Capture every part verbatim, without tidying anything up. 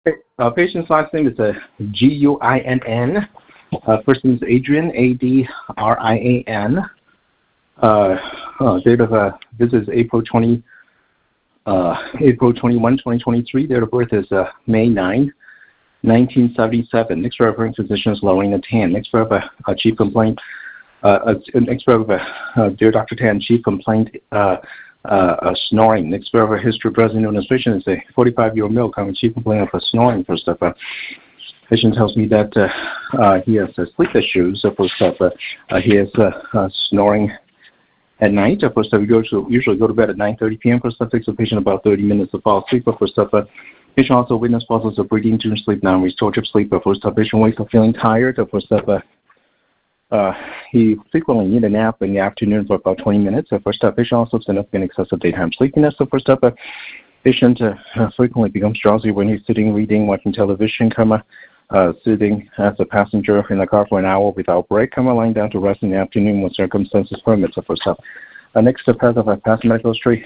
Uh, patient's last name is uh, G U I N N. Uh, first name is Adrian, A D R I A N. Uh, uh, date of uh, visit is April twentieth, uh, April twenty-first, twenty twenty-three. Date of birth is uh, May ninth, nineteen seventy-seven. Next referring physician is Lorena Tan. Next rep, uh, uh, chief complaint. Uh, uh, next rep, uh, uh, dear Doctor Tan, chief complaint. Uh, uh, uh, snoring. Next rep, history present known as patient is a forty-five-year-old male coming chief complaint of uh, snoring. First up, uh, patient tells me that uh, uh, he has uh, sleep issues. So first up, uh, uh, he is uh, uh, snoring at night. First up, we go to, usually go to bed at nine thirty p m First up, takes the patient about thirty minutes to fall asleep. First up, uh, patient also witnessed pauses of breathing during sleep, non-restorative sleep. First up, patient wakes up feeling tired. First up, uh, uh, he frequently needs a nap in the afternoon for about twenty minutes. First up, patient also significant excessive daytime sleepiness. So first up, uh, patient uh, frequently becomes drowsy when he's sitting, reading, watching television, comma, Uh, sitting as a passenger in the car for an hour without break, come lying down to rest in the afternoon when circumstances permit. So first up, uh, next to path of a past medical history,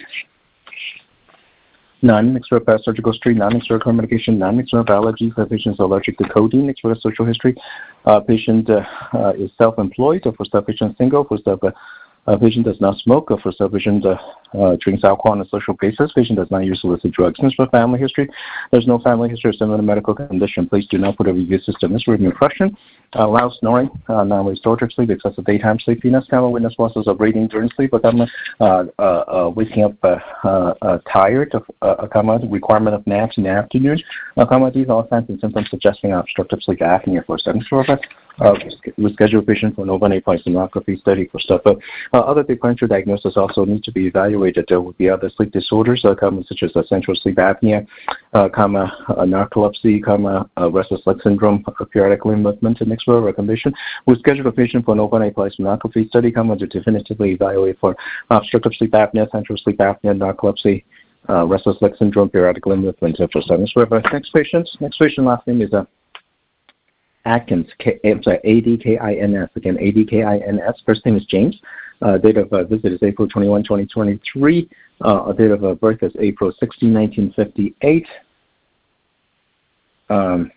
none. Next to past surgical history, none. Next to current medication, none. Next to allergies, the patient is allergic to codeine. Next to social history, uh, patient uh, uh, is self-employed. So first up, patient single. First up, uh, Uh, patient does not smoke. Uh, first up, patient uh, uh, drinks alcohol on a social basis. Patient does not use illicit drugs. Next for family history, there's no family history of similar medical condition. Please do not put a review system. This review question, uh, loud snoring, uh, non-restorative sleep, excessive daytime sleepiness, common witness process of breathing during sleep, uh, uh, uh, uh, waking up uh, uh, uh, tired, of, uh, comma, requirement of naps in the afternoon, uh, comma, these are all signs and symptoms suggesting obstructive sleep apnea. For seven uh, we schedule a patient for an overnight polysomnography study for stuff. Uh, uh, other differential diagnoses also need to be evaluated. There would be other sleep disorders, uh, comma, such as uh, central sleep apnea, uh, comma, uh, narcolepsy, comma, uh, restless leg syndrome, uh, periodic limb movement, and next recommendation. We schedule a patient for an overnight polysomnography study, comma, to definitively evaluate for obstructive sleep apnea, central sleep apnea, narcolepsy, uh, restless leg syndrome, periodic limb movement, for seven. Next patient, next patient last name is a uh, Atkins, K, I'm sorry, A D K I N S. Again, A D K I N S. First name is James. Uh, date of uh, visit is April twenty-first, twenty twenty-three. Uh, date of uh, birth is April sixteenth, nineteen fifty-eight. Um,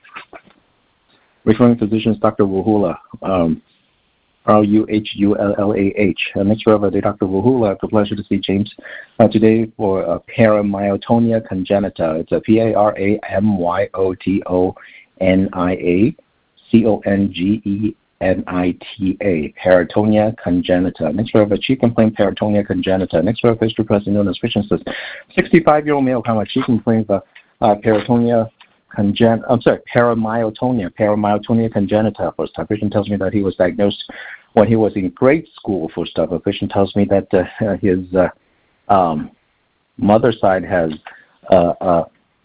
referring physician is Doctor Wuhula, um, R U H U L L A H. Uh, next over to Doctor Wuhula. I have the pleasure to see James uh, today for uh, paramyotonia congenita. It's a P A R A M Y O T O N I A. C O N G E N I T A, Parotonia congenita. Next we have a chief complaint, Parotonia congenita. Next we have history present known as patient says, sixty-five-year-old male, comma, chief complaint of uh, Parotonia congen. I'm sorry, paramyotonia, paramyotonia congenita. First time, patient tells me that he was diagnosed when he was in grade school. First up, a patient tells me that uh, his uh, um, mother's side has uh, uh,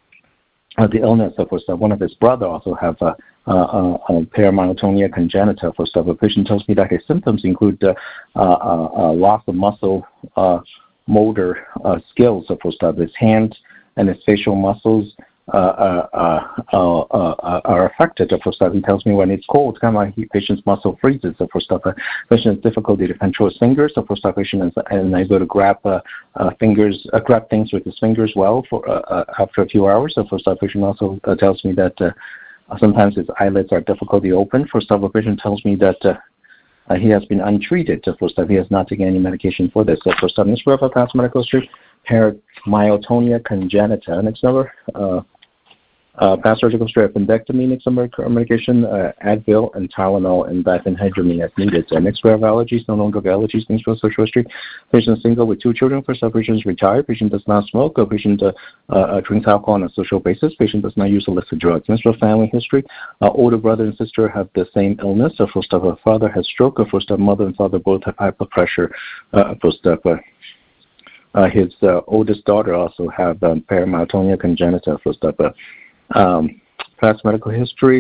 the illness. Of course, uh, one of his brother also have uh, Uh, uh, uh, paramyotonia congenita. First up, a patient tells me that his symptoms include uh, uh, uh, loss of muscle uh, motor uh, skills. So first up, his hands and his facial muscles uh, uh, uh, uh, uh, are affected. So first up, he tells me when it's cold, come on, he, patient's muscle freezes. So first up, uh, patient has difficulty to control his fingers. So first up, patient is unable to grab uh, uh, fingers, uh, grab things with his fingers well for uh, uh, after a few hours. So first up, patient also uh, tells me that uh, sometimes his eyelids are difficult to open. First up, a patient tells me that uh, uh, he has been untreated. So first up, he has not taken any medication for this. So first up, next for past medical history, paramyotonia congenita. Next number, uh, uh, past surgical history, appendectomy. Next number, medication, uh, Advil and Tylenol and diphenhydramine as needed. So next we have allergies, no longer allergies. Next for social history, patient single with two children. First up, patient is retired. Patient does not smoke. A patient uh, uh, drinks alcohol on a social basis. Patient does not use illicit drugs. Next for family history, uh, older brother and sister have the same illness. So first up, a father has stroke. A first up, mother and father both have hyperpressure. Uh, first up, uh, uh, his uh, oldest daughter also have um, paramyotonia congenita. First up, uh, um, past medical history.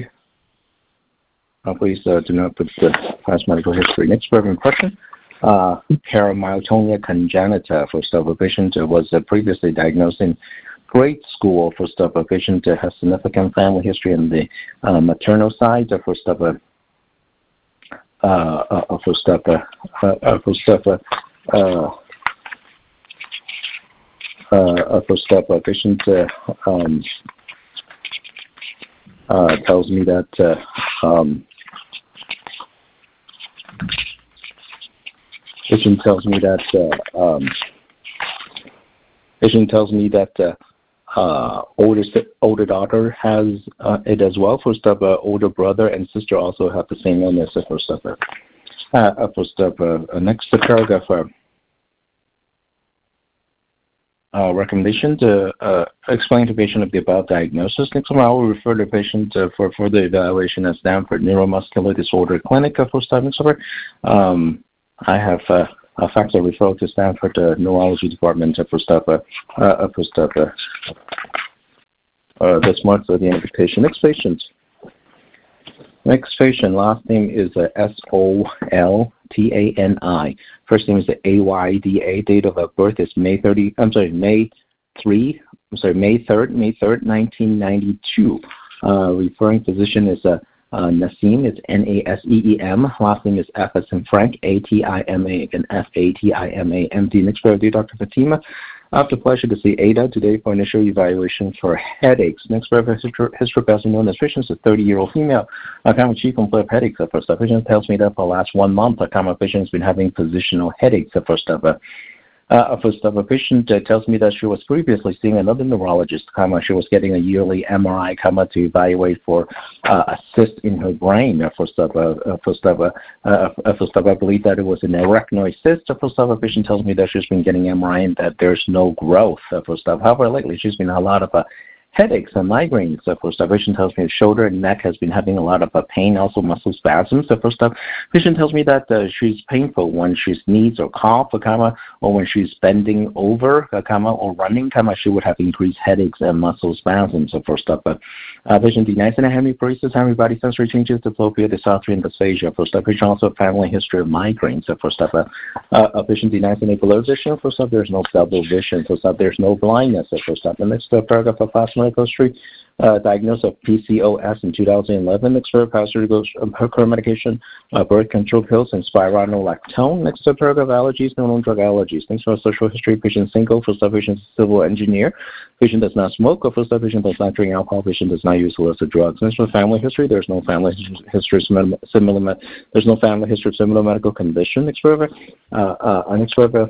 Uh, please uh, do not put the past medical history. Next for impression. Uh, paramyotonia congenita. First up, a patient uh, was uh, previously diagnosed in grade school. First up, a patient uh, has significant family history on the uh, maternal side. Uh, first up, uh, uh, uh, first up, uh, uh, first up, uh, uh, uh, first up, a patient uh, um, uh, tells me that uh, um, patient tells me that uh, um, patient tells me that uh, uh, older older daughter has uh, it as well. First up, uh, older brother and sister also have the same illness. First up, uh, uh, first up, uh, next paragraph. Uh, Uh, recommendation to uh, explain to patient of the above diagnosis. Next one, I will refer the patient uh, for further evaluation at Stanford Neuromuscular Disorder Clinic uh, for study. Um, I have uh, a fax referral to Stanford uh, Neurology Department uh, for stuff uh, uh, for stuff uh, uh, this month for the end of the patient. Next patient. Next patient, last name is uh, S O L T A N I. First name is A Y D A. Date of birth is May thirtieth. I'm sorry, May three. I'm sorry, May third, May third, nineteen ninety-two. Uh, referring physician is uh, uh, Nassim. It's N A S E E M. Last name is F as in Frank. A T I M A. Again, F A T I M A M D. Next paragraph, Doctor Fatima. I have the pleasure to see Ada today for initial evaluation for headaches. Next paragraph, histopathology known as patient is a thirty-year-old female. A common chief complaint of headaches. The first patient tells me that for the last one month, a common patient has been having positional headaches. The first of a Uh, first of a patient uh, tells me that she was previously seeing another neurologist. Comma, she was getting a yearly M R I, comma, to evaluate for uh, a cyst in her brain. Uh, first of a, uh, first of a, uh, first of a, I believe that it was an arachnoid cyst. Uh, first of a patient tells me that she's been getting M R I and that there's no growth. Uh, first of, however, lately she's been a lot of uh, headaches and migraines. The first up, patient tells me the shoulder and neck has been having a lot of uh, pain, also muscle spasms. The first up, patient tells me that uh, she's painful when she sneezes or cough, or, comma, or when she's bending over, uh, comma, or running, comma, she would have increased headaches and muscle spasms. The first up, uh, uh, patient denies any hemiparesis, hemibody sensory changes, diplopia, dysarthria, and dysphagia. First up, patient also family history of migraines. The first up, uh, uh, a patient denies any blurred vision. First up, there's no double vision. First up, there's no blindness. The first up, the next uh, paragraph of plasma medical history, uh, diagnosis of P C O S in two thousand eleven, expert pharmaceutical her current medication, uh, birth control pills, and spironolactone. Next to paragraph allergies, no known drug allergies. Thanks for social history. Patient single, first up, patient civil engineer. Patient does not smoke, or first up, patient does not drink alcohol. Patient does not use illicit drugs. Next for family history, there's no family history similar. There's no family history of similar medical condition. Next paragraph, uh, uh, next paragraph,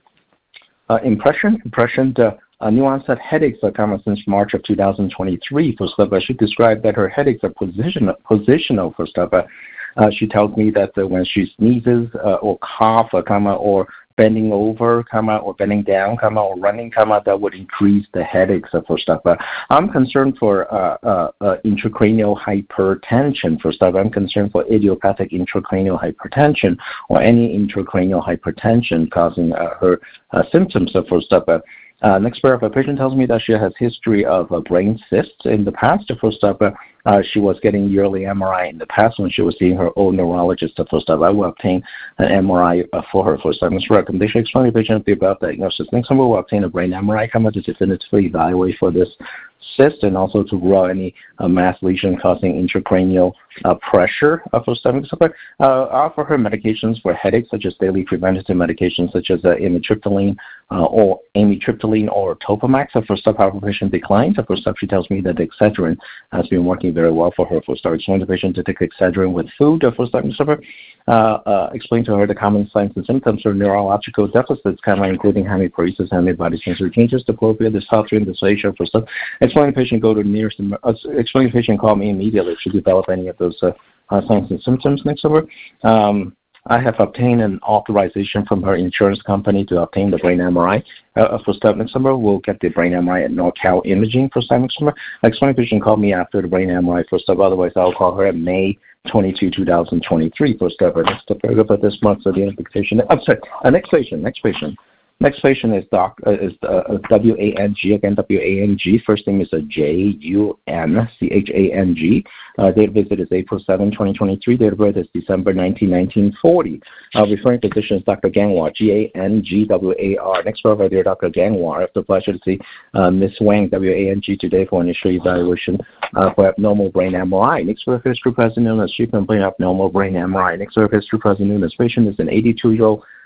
uh, impression, impression. Uh, Uh, new onset headaches are common since March of two thousand twenty-three. For stuff, she described that her headaches are positional. Positional for stuff. Uh, she tells me that uh, when she sneezes uh, or cough, uh, comma, or bending over, comma, or bending down, comma, or running, comma, that would increase the headaches uh, for stuff. Uh, I'm concerned for uh, uh, uh, intracranial hypertension for stuff. I'm concerned for idiopathic intracranial hypertension or any intracranial hypertension causing uh, her uh, symptoms uh, for stuff. Uh, Uh, next paragraph, a patient tells me that she has history of uh, brain cysts in the past. First up, uh, uh, she was getting yearly M R I in the past when she was seeing her old neurologist. First up, I will obtain an M R I uh, for her. First up, next recommendation, explain to the patient the above diagnosis. Next time, we will obtain a brain M R I, come out to definitively evaluate for this cyst and also to rule any uh, mass lesion causing intracranial uh, pressure uh, for stomach support. Uh, offer her medications for headaches, such as daily preventative medications such as uh, amitriptyline uh, or amitriptyline or Topamax. Uh, for stuff, however, patient declines. Uh, for stuff, she tells me that Excedrin has been working very well for her. For start, explain to the patient to take Excedrin with food. Uh, for stomach support, uh, uh, explain to her the common signs and symptoms of neurological deficits, kind of including hemiparesis, hemibody sensory changes, diplopia, dysarthria, and dysphagia. For stuff, explain to the patient go to the nearest. Uh, explain to the patient call me immediately if she develop any of those uh, uh, signs and symptoms. Next over. Um, I have obtained an authorization from her insurance company to obtain the brain M R I. Uh, for step next summer, we'll get the brain M R I at NorCal Imaging for step next summer. Explain patient call me after the brain M R I for step. Otherwise, I'll call her at May twenty-second, two thousand twenty-three for step. Next step paragraph of this month. So the identification. I'm sorry. Uh, next patient. Next patient. Next patient is doc uh, is uh, W A N G again W A N G. First name is a J U N C H A N G. Uh, date of visit is April seventh, twenty twenty-three. Date of birth is December nineteenth, nineteen forty. Uh, referring physician is Doctor Gangwar, G A N G W A R. Next provider, Doctor Gangwar. I have the pleasure to see uh, Miss Wang, W A N G, today for initial evaluation uh, for abnormal brain M R I. Next for history present known as chief complaint abnormal brain M R I. Next for history present known as patient is an eighty-two-year-old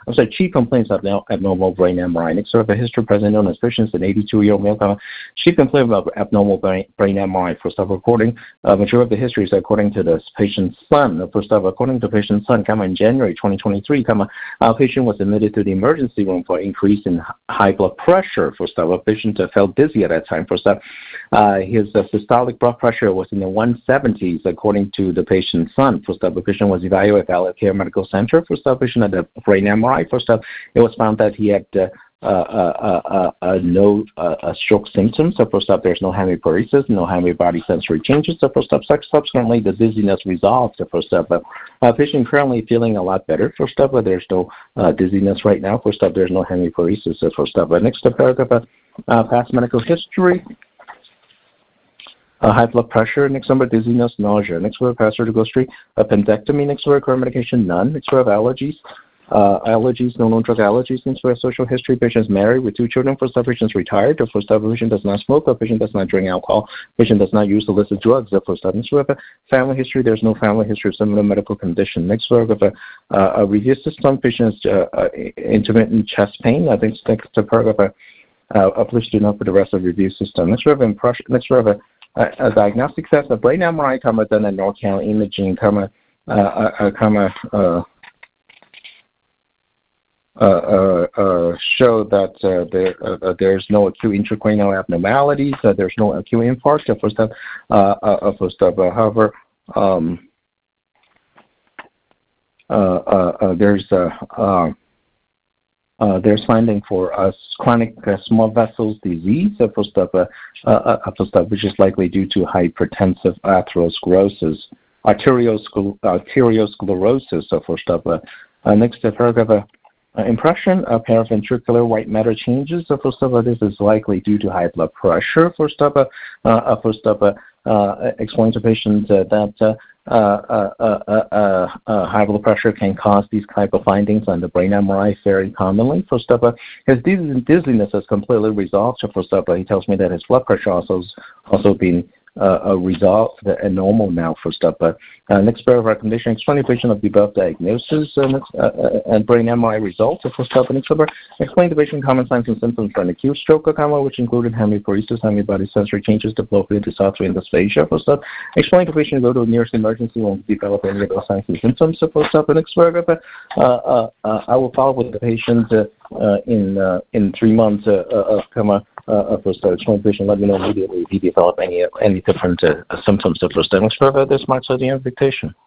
I'm sorry, chief complaints of abnormal brain M R I. Next, sort of a history present known as patients, an eighty-two-year-old male, comma, chief complaint about abnormal brain, brain M R I. First off, according, uh, majority of the history is according to the patient's son. First off, according to patient's son, comma, in January twenty twenty-three, comma, our patient was admitted to the emergency room for increase in high blood pressure. First off, a patient uh, felt dizzy at that time. First off, uh, his uh, systolic blood pressure was in the one seventies, according to the patient's son. First off, the patient was evaluated at Valley Care Medical Center. First off, patient had a brain M R I. First off, it was found that he had uh, uh, uh, uh, uh, no uh, stroke symptoms. So first off, there's no hemiparesis, no hemi-body sensory changes. So first off, subsequently, the dizziness resolved. So first off, uh, patient currently feeling a lot better. First off, there's no uh, dizziness right now. First off, there's no hemiparesis. So first off, next paragraph, uh, past medical history. Uh, high blood pressure, next number, dizziness, nausea. Next word, past surgical history, appendectomy. Next word, current medication, none. Next word, allergies. Uh, allergies, no known drug allergies. Next word, social history, patients married with two children. First up, patients retired. The first up, patient does not smoke. The patient does not drink alcohol. Patient does not use illicit drugs. The first up, next word, family history. There's no family history of similar medical condition. Next word, of a, uh, a review system, patients uh, uh, intermittent chest pain. I think next to paragraph, uh, uh, please do not put the rest of the review system. Next word, impression. Next word, a A, a diagnostic test, a brain M R I, comma, then a Norcal imaging, comma, uh, uh, comma, uh, uh, uh, uh, show that uh, there uh, there's no acute intracranial abnormalities, uh, there's no acute infarct. Uh, first up, uh, uh, first up, uh, however, um, uh, uh, uh, there's uh, uh, Uh, there's finding for uh, chronic uh, small vessels disease, uh, first up, uh, uh, uh, first up, which is likely due to hypertensive atherosclerosis, arterioscler- arteriosclerosis. So first up, uh, uh, next uh, paragraph, uh, uh, impression of paraventricular white matter changes. So first up, uh, this is likely due to high blood pressure. First up, uh, uh, first up, uh, uh, explain to patients uh, that. Uh, Uh, uh, uh, uh, uh, uh, high blood pressure can cause these type of findings on the brain M R I very commonly. First up, uh, his dizziness has completely resolved. So first up, uh, he tells me that his blood pressure also also been uh, uh, resolved and normal now. First up, uh, uh, next paragraph condition, explain the patient of the above diagnosis uh, next, uh, uh, and brain M R I results. So first up, next paragraph, explain the patient common signs and symptoms for an acute stroke, comma, which included hemiparesis, hemi-body sensory changes, diplopia, dysarthria, and dysphagia. First up, explain the patient go to the nearest emergency room to develop any of those signs and symptoms. So first up, next paragraph, uh, uh, uh, I will follow with the patient uh, uh, in uh, in three months, uh, uh, comma, uh, first uh, explain the patient, let me know immediately if he develop any any different uh, symptoms. So first up, next paragraph, this marks the end of dictation.